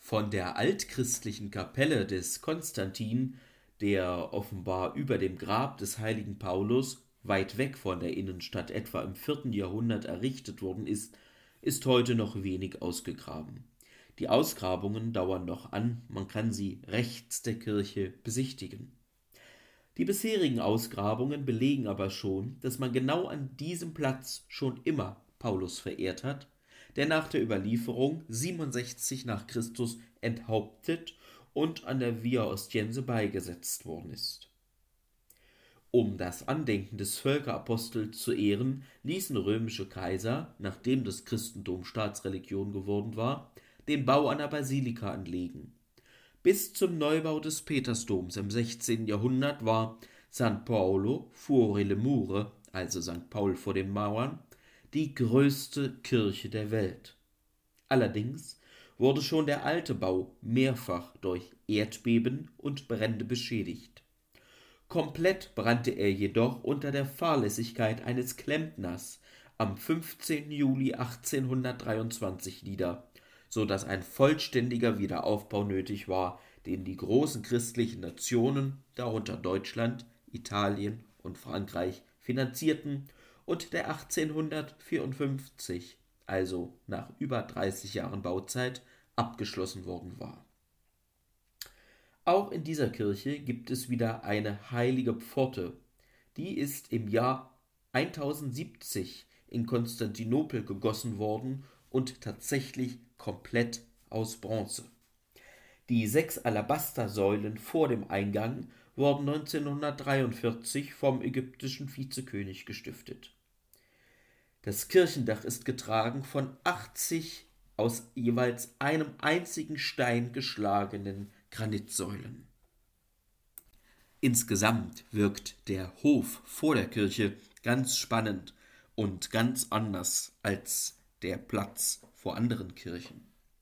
Von der altchristlichen Kapelle des Konstantin, der offenbar über dem Grab des heiligen Paulus weit weg von der Innenstadt etwa im 4. Jahrhundert errichtet worden ist, ist heute noch wenig ausgegraben. Die Ausgrabungen dauern noch an, man kann sie rechts der Kirche besichtigen. Die bisherigen Ausgrabungen belegen aber schon, dass man genau an diesem Platz schon immer Paulus verehrt hat, der nach der Überlieferung 67 nach Christus enthauptet und an der Via Ostiense beigesetzt worden ist. Um das Andenken des Völkerapostels zu ehren, ließen römische Kaiser, nachdem das Christentum Staatsreligion geworden war, den Bau einer Basilika anlegen. Bis zum Neubau des Petersdoms im 16. Jahrhundert war San Paolo fuori le mura, also St. Paul vor den Mauern, die größte Kirche der Welt. Allerdings wurde schon der alte Bau mehrfach durch Erdbeben und Brände beschädigt. Komplett brannte er jedoch unter der Fahrlässigkeit eines Klempners am 15. Juli 1823 nieder, so dass ein vollständiger Wiederaufbau nötig war, den die großen christlichen Nationen, darunter Deutschland, Italien und Frankreich, finanzierten und der 1854, also nach über 30 Jahren Bauzeit, abgeschlossen worden war. Auch in dieser Kirche gibt es wieder eine heilige Pforte. Die ist im Jahr 1070 in Konstantinopel gegossen worden und tatsächlich komplett aus Bronze. Die 6 Alabastersäulen vor dem Eingang wurden 1943 vom ägyptischen Vizekönig gestiftet. Das Kirchendach ist getragen von 80 aus jeweils einem einzigen Stein geschlagenen Granitsäulen. Insgesamt wirkt der Hof vor der Kirche ganz spannend und ganz anders als der Platz vor anderen Kirchen.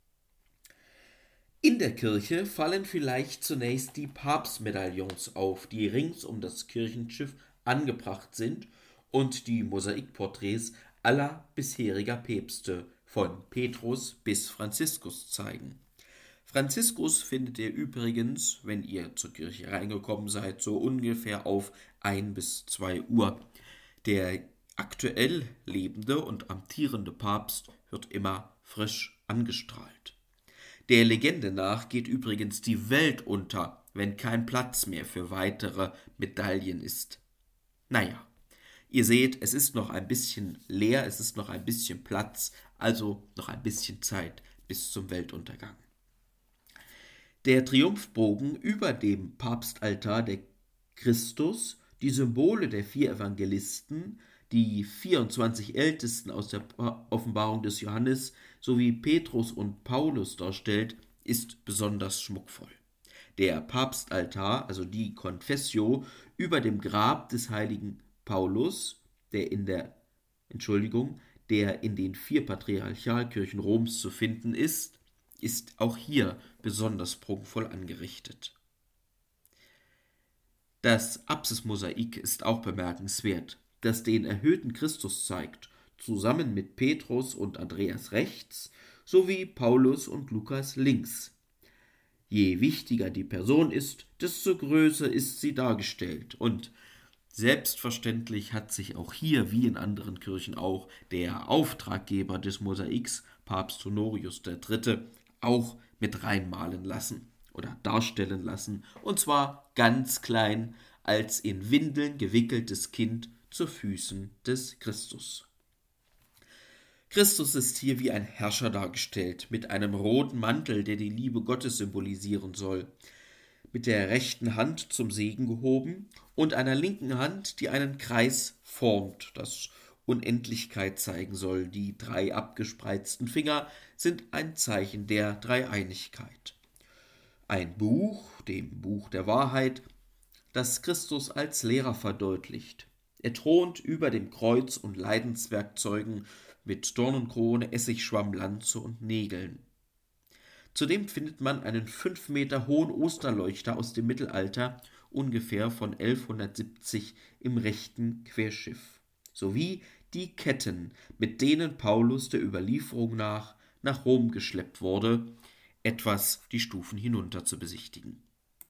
In der Kirche fallen vielleicht zunächst die Papstmedaillons auf, die rings um das Kirchenschiff angebracht sind und die Mosaikporträts aller bisheriger Päpste von Petrus bis Franziskus zeigen. Franziskus findet ihr übrigens, wenn ihr zur Kirche reingekommen seid, so ungefähr auf 1 bis 2 Uhr. Der aktuell lebende und amtierende Papst wird immer frisch angestrahlt. Der Legende nach geht übrigens die Welt unter, wenn kein Platz mehr für weitere Medaillen ist. Naja, ihr seht, es ist noch ein bisschen leer, es ist noch ein bisschen Platz, also noch ein bisschen Zeit bis zum Weltuntergang. Der Triumphbogen über dem Papstaltar, der Christus, die Symbole der 4 Evangelisten, die 24 Ältesten aus der Offenbarung des Johannes sowie Petrus und Paulus darstellt, ist besonders schmuckvoll. Der Papstaltar, also die Confessio, über dem Grab des heiligen Paulus, der in den 4 Patriarchalkirchen Roms zu finden ist auch hier besonders prunkvoll angerichtet. Das Apsismosaik ist auch bemerkenswert, das den erhöhten Christus zeigt, zusammen mit Petrus und Andreas rechts sowie Paulus und Lukas links. Je wichtiger die Person ist, desto größer ist sie dargestellt und selbstverständlich hat sich auch hier, wie in anderen Kirchen auch, der Auftraggeber des Mosaiks, Papst Honorius III., auch mit reinmalen lassen oder darstellen lassen, und zwar ganz klein als in Windeln gewickeltes Kind zu Füßen des Christus. Christus ist hier wie ein Herrscher dargestellt, mit einem roten Mantel, der die Liebe Gottes symbolisieren soll, mit der rechten Hand zum Segen gehoben und einer linken Hand, die einen Kreis formt, das Unendlichkeit zeigen soll. Die 3 abgespreizten Finger sind ein Zeichen der Dreieinigkeit. Ein Buch, dem Buch der Wahrheit, das Christus als Lehrer verdeutlicht. Er thront über dem Kreuz und Leidenswerkzeugen mit Dornenkrone, Essigschwamm, Lanze und Nägeln. Zudem findet man einen 5 Meter hohen Osterleuchter aus dem Mittelalter, ungefähr von 1170 im rechten Querschiff, sowie die Ketten, mit denen Paulus der Überlieferung nach Rom geschleppt wurde, etwas die Stufen hinunter zu besichtigen.